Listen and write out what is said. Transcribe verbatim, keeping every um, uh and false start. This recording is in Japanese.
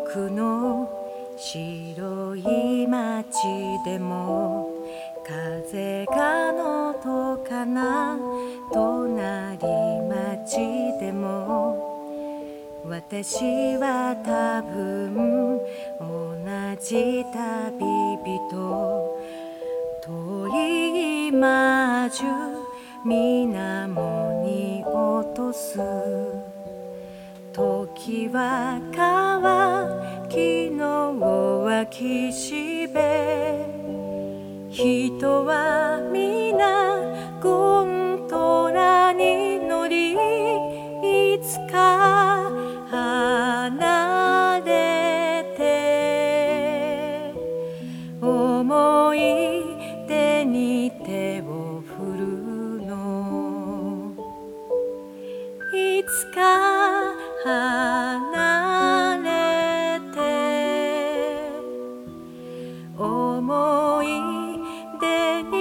くの白い街でも風がのどかな隣町でも私は多分同じ旅人遠い魔獣水面に落とす時は川昨日は岸辺人は皆ゴンドラに乗りいつか離れて思い出に手を振るのいつか離れて思い出に